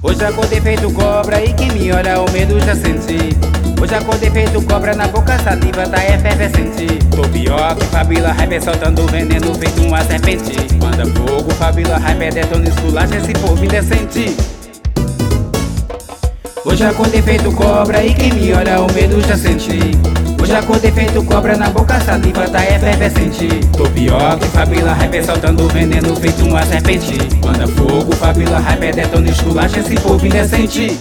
Hoje acordei feito cobra e quem me olha o medo já senti. Hoje acordei feito cobra, na boca saliva tá efervescente. Tô pior que Fabiola Hyper, soltando veneno feito uma serpente. Manda fogo, Fabiola Hyper, detona esculacha esse povo indecente. Hoje acordei feito cobra e quem me olha o medo já senti. Hoje acordei feito cobra, na boca saliva tá efervescente. Tô pior que Fabiola Hyper, soltando veneno feito uma serpente. Manda fogo, Fabiola Hyper, detona esculacha esse povo indecente.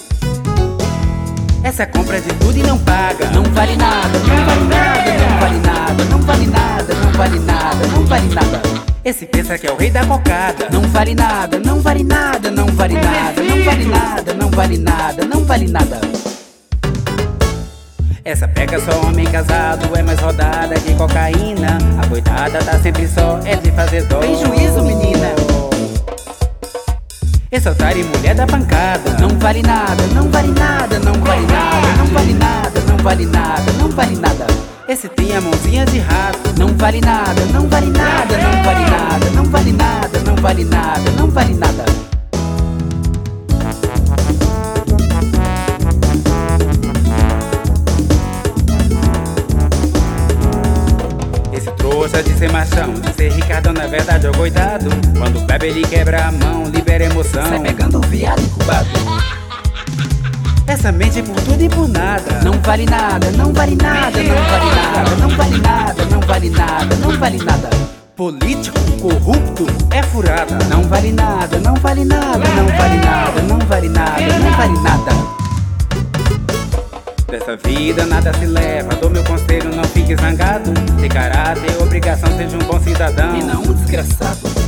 Essa compra de tudo e não paga. Não vale nada, não vale nada, não vale nada, não vale nada, não vale nada, não vale nada. Esse pensa que é o rei da cocada. Não vale nada, não vale nada, não vale nada, não vale nada, não vale nada, não vale nada. Essa pega só homem casado, é mais rodada que cocaína. A coitada tá sempre só, é de fazer dó. Tem juízo, menina. Esse otário e mulher da pancada. Não vale nada, não vale nada, não vale nada, não vale nada, não vale nada, não vale nada. Esse tem a mãozinha de rato. Não vale nada, não vale nada, não vale nada, não vale nada, não vale nada, não vale nada. Esse trouxa de ser machão, de ser Ricardão, na verdade é o coitado. Quando bebe ele quebra a mão, libera emoção. Sai pegando o viado incubado. Essa mente por tudo e por nada. Não vale nada, não vale nada, não vale nada, não vale nada, não vale nada, não vale nada. Político corrupto é furada. Não vale nada, não vale nada, não vale nada, não vale nada, não vale nada. Dessa vida nada se leva, dou meu conselho, não fique zangado. Ter caráter, obrigação, seja um bom cidadão e não um desgraçado.